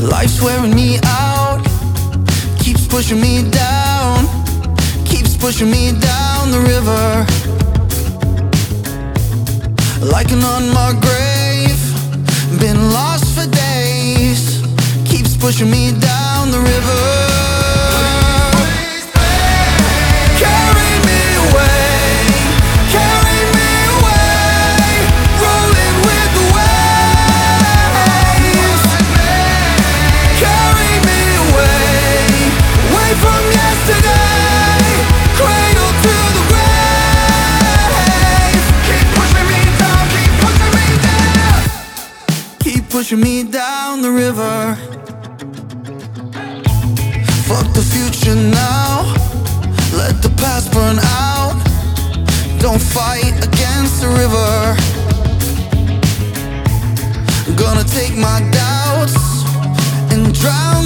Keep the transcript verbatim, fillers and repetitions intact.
Life's wearing me out, keeps pushing me down, keeps pushing me down the river. Like an unmarked grave, been lost for days, keeps pushing me down the river. Pushing me down the river. Fuck the future now, let the past burn out. Don't fight against the river. Gonna take my doubts and drown